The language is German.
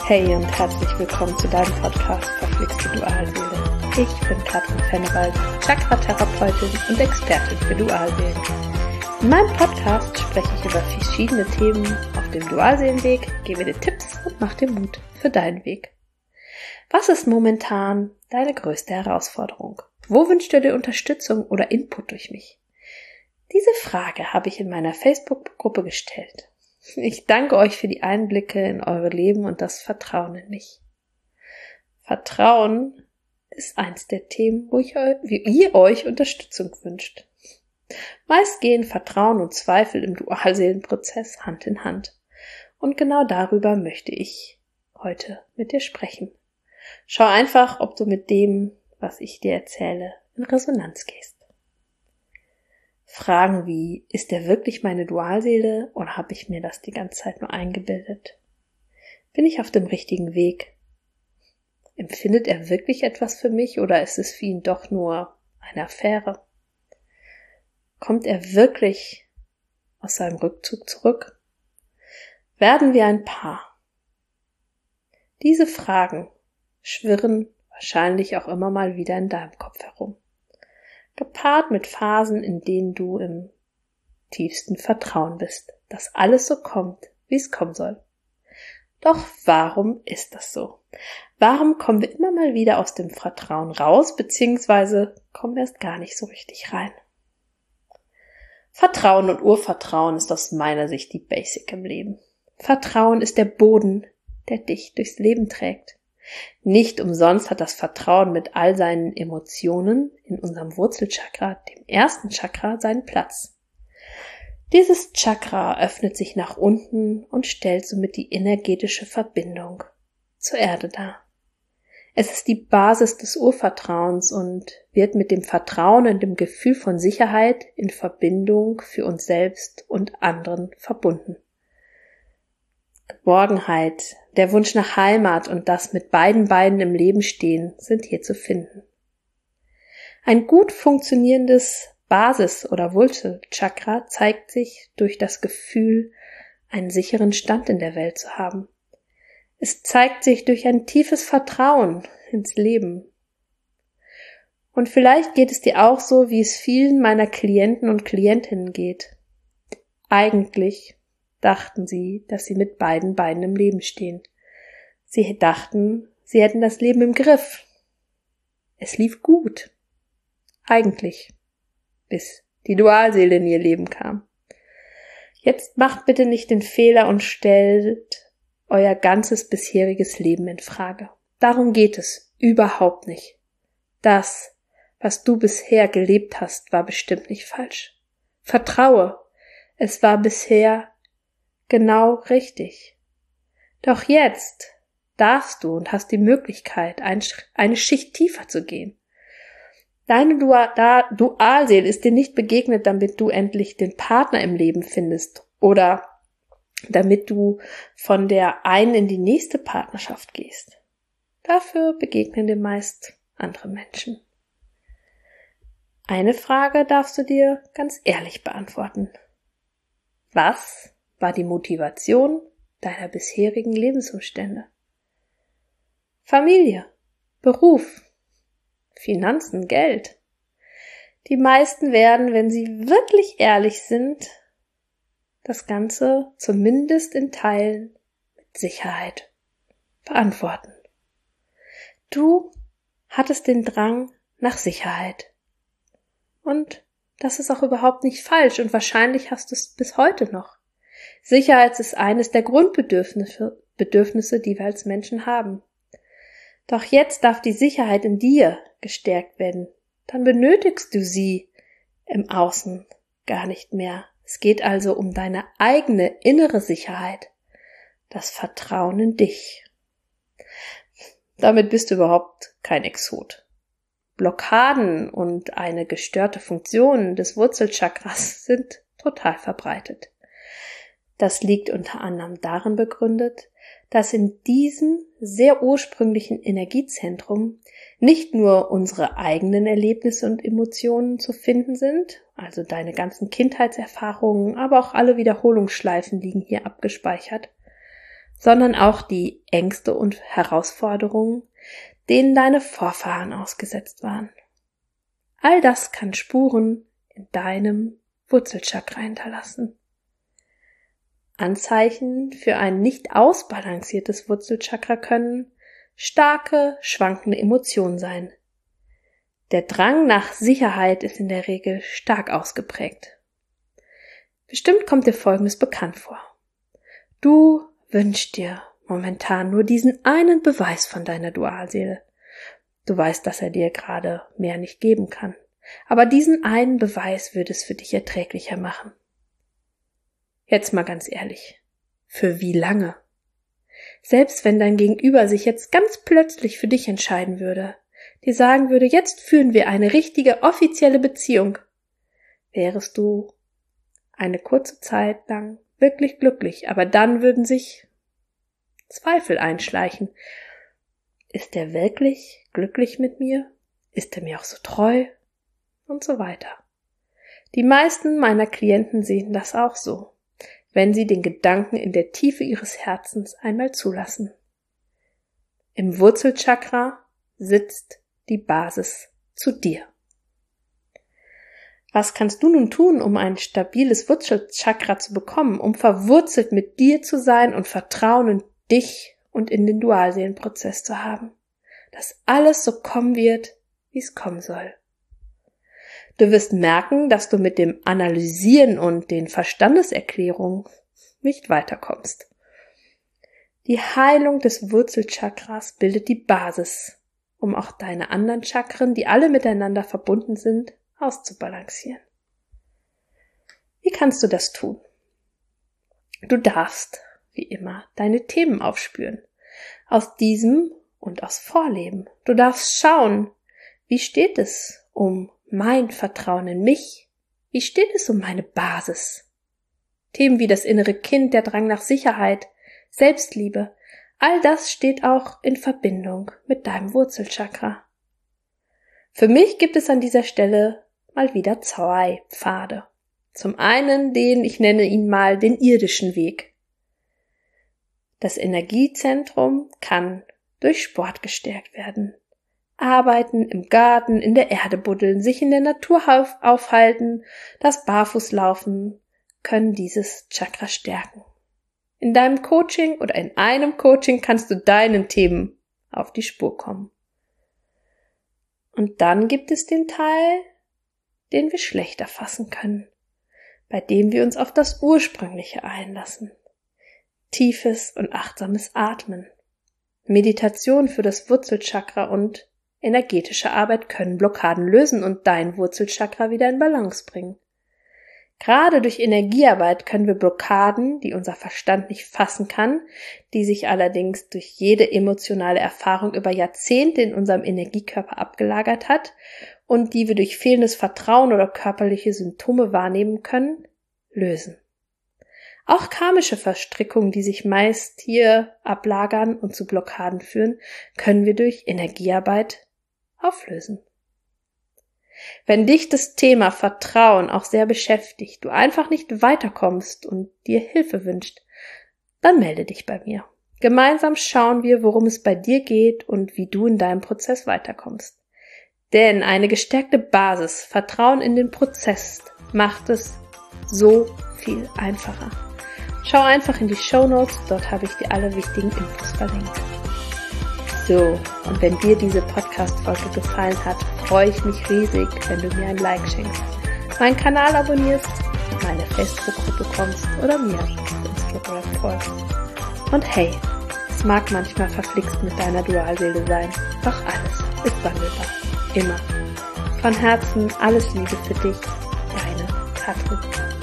Hey und herzlich willkommen zu deinem Podcast Verflixte Dualseele. Ich bin Katrin Fennewald, Chakra-Therapeutin und Expertin für Dualseelen. In meinem Podcast spreche ich über verschiedene Themen auf dem Dualseelenweg, gebe dir Tipps und mache dir Mut für deinen Weg. Was ist momentan deine größte Herausforderung? Wo wünschst du dir Unterstützung oder Input durch mich? Diese Frage habe ich in meiner Facebook-Gruppe gestellt. Ich danke euch für die Einblicke in eure Leben und das Vertrauen in mich. Vertrauen ist eins der Themen, wo ihr euch Unterstützung wünscht. Meist gehen Vertrauen und Zweifel im Dualseelenprozess Hand in Hand. Und genau darüber möchte ich heute mit dir sprechen. Schau einfach, ob du mit dem, was ich dir erzähle, in Resonanz gehst. Fragen wie, ist er wirklich meine Dualseele oder habe ich mir das die ganze Zeit nur eingebildet? Bin ich auf dem richtigen Weg? Empfindet er wirklich etwas für mich oder ist es für ihn doch nur eine Affäre? Kommt er wirklich aus seinem Rückzug zurück? Werden wir ein Paar? Diese Fragen schwirren wahrscheinlich auch immer mal wieder in deinem Kopf herum. Gepaart mit Phasen, in denen du im tiefsten Vertrauen bist, dass alles so kommt, wie es kommen soll. Doch warum ist das so? Warum kommen wir immer mal wieder aus dem Vertrauen raus, beziehungsweise kommen wir erst gar nicht so richtig rein? Vertrauen und Urvertrauen ist aus meiner Sicht die Basic im Leben. Vertrauen ist der Boden, der dich durchs Leben trägt. Nicht umsonst hat das Vertrauen mit all seinen Emotionen in unserem Wurzelchakra, dem ersten Chakra, seinen Platz. Dieses Chakra öffnet sich nach unten und stellt somit die energetische Verbindung zur Erde dar. Es ist die Basis des Urvertrauens und wird mit dem Vertrauen und dem Gefühl von Sicherheit in Verbindung für uns selbst und anderen verbunden. Geborgenheit, der Wunsch nach Heimat und das mit beiden Beinen im Leben stehen sind hier zu finden. Ein gut funktionierendes Basis- oder Wurzelchakra zeigt sich durch das Gefühl, einen sicheren Stand in der Welt zu haben. Es zeigt sich durch ein tiefes Vertrauen ins Leben. Und vielleicht geht es dir auch so, wie es vielen meiner Klienten und Klientinnen geht. Eigentlich dachten sie, dass sie mit beiden Beinen im Leben stehen. Sie dachten, sie hätten das Leben im Griff. Es lief gut. Eigentlich. Bis die Dualseele in ihr Leben kam. Jetzt macht bitte nicht den Fehler und stellt euer ganzes bisheriges Leben in Frage. Darum geht es überhaupt nicht. Das, was du bisher gelebt hast, war bestimmt nicht falsch. Vertraue, es war bisher genau richtig. Doch jetzt darfst du und hast die Möglichkeit, eine Schicht tiefer zu gehen. Deine Dualseele ist dir nicht begegnet, damit du endlich den Partner im Leben findest oder damit du von der einen in die nächste Partnerschaft gehst. Dafür begegnen dir meist andere Menschen. Eine Frage darfst du dir ganz ehrlich beantworten. Was war die Motivation deiner bisherigen Lebensumstände? Familie, Beruf, Finanzen, Geld. Die meisten werden, wenn sie wirklich ehrlich sind, das Ganze zumindest in Teilen mit Sicherheit beantworten. Du hattest den Drang nach Sicherheit. Und das ist auch überhaupt nicht falsch und wahrscheinlich hast du es bis heute noch. Sicherheit ist eines der Grundbedürfnisse, die wir als Menschen haben. Doch jetzt darf die Sicherheit in dir gestärkt werden. Dann benötigst du sie im Außen gar nicht mehr. Es geht also um deine eigene innere Sicherheit, das Vertrauen in dich. Damit bist du überhaupt kein Exot. Blockaden und eine gestörte Funktion des Wurzelchakras sind total verbreitet. Das liegt unter anderem darin begründet, dass in diesem sehr ursprünglichen Energiezentrum nicht nur unsere eigenen Erlebnisse und Emotionen zu finden sind, also deine ganzen Kindheitserfahrungen, aber auch alle Wiederholungsschleifen liegen hier abgespeichert, sondern auch die Ängste und Herausforderungen, denen deine Vorfahren ausgesetzt waren. All das kann Spuren in deinem Wurzelchakra hinterlassen. Anzeichen für ein nicht ausbalanciertes Wurzelchakra können starke, schwankende Emotionen sein. Der Drang nach Sicherheit ist in der Regel stark ausgeprägt. Bestimmt kommt dir Folgendes bekannt vor. Du wünschst dir momentan nur diesen einen Beweis von deiner Dualseele. Du weißt, dass er dir gerade mehr nicht geben kann. Aber diesen einen Beweis würde es für dich erträglicher machen. Jetzt mal ganz ehrlich. Für wie lange? Selbst wenn dein Gegenüber sich jetzt ganz plötzlich für dich entscheiden würde, dir sagen würde, jetzt führen wir eine richtige offizielle Beziehung, wärest du eine kurze Zeit lang wirklich glücklich, aber dann würden sich Zweifel einschleichen. Ist er wirklich glücklich mit mir? Ist er mir auch so treu? Und so weiter. Die meisten meiner Klienten sehen das auch so, wenn sie den Gedanken in der Tiefe ihres Herzens einmal zulassen. Im Wurzelchakra sitzt die Basis zu dir. Was kannst du nun tun, um ein stabiles Wurzelchakra zu bekommen, um verwurzelt mit dir zu sein und Vertrauen in dich und in den Dualseelenprozess zu haben? Dass alles so kommen wird, wie es kommen soll. Du wirst merken, dass du mit dem Analysieren und den Verstandeserklärungen nicht weiterkommst. Die Heilung des Wurzelchakras bildet die Basis, um auch deine anderen Chakren, die alle miteinander verbunden sind, auszubalancieren. Wie kannst du das tun? Du darfst, wie immer, deine Themen aufspüren. Aus diesem und aus Vorleben. Du darfst schauen, wie steht es um mein Vertrauen in mich? Wie steht es um meine Basis? Themen wie das innere Kind, der Drang nach Sicherheit, Selbstliebe, all das steht auch in Verbindung mit deinem Wurzelchakra. Für mich gibt es an dieser Stelle mal wieder 2 Pfade. Zum einen ich nenne ihn mal den irdischen Weg. Das Energiezentrum kann durch Sport gestärkt werden. Arbeiten, im Garten, in der Erde buddeln, sich in der Natur aufhalten, das Barfußlaufen können dieses Chakra stärken. In deinem Coaching oder in einem Coaching kannst du deinen Themen auf die Spur kommen. Und dann gibt es den Teil, den wir schlechter fassen können, bei dem wir uns auf das Ursprüngliche einlassen. Tiefes und achtsames Atmen, Meditation für das Wurzelchakra und energetische Arbeit können Blockaden lösen und dein Wurzelchakra wieder in Balance bringen. Gerade durch Energiearbeit können wir Blockaden, die unser Verstand nicht fassen kann, die sich allerdings durch jede emotionale Erfahrung über Jahrzehnte in unserem Energiekörper abgelagert hat und die wir durch fehlendes Vertrauen oder körperliche Symptome wahrnehmen können, lösen. Auch karmische Verstrickungen, die sich meist hier ablagern und zu Blockaden führen, können wir durch Energiearbeit auflösen. Wenn dich das Thema Vertrauen auch sehr beschäftigt, du einfach nicht weiterkommst und dir Hilfe wünschst, dann melde dich bei mir. Gemeinsam schauen wir, worum es bei dir geht und wie du in deinem Prozess weiterkommst. Denn eine gestärkte Basis, Vertrauen in den Prozess, macht es so viel einfacher. Schau einfach in die Shownotes, dort habe ich dir alle wichtigen Infos verlinkt. So, und wenn dir diese Podcast-Folge gefallen hat, freue ich mich riesig, wenn du mir ein Like schenkst, meinen Kanal abonnierst, meine Facebook-Gruppe kommst oder mir auf Instagram folgst. Und hey, es mag manchmal verflixt mit deiner Dualseele sein, doch alles ist wandelbar. Immer. Von Herzen alles Liebe für dich, deine Katrin.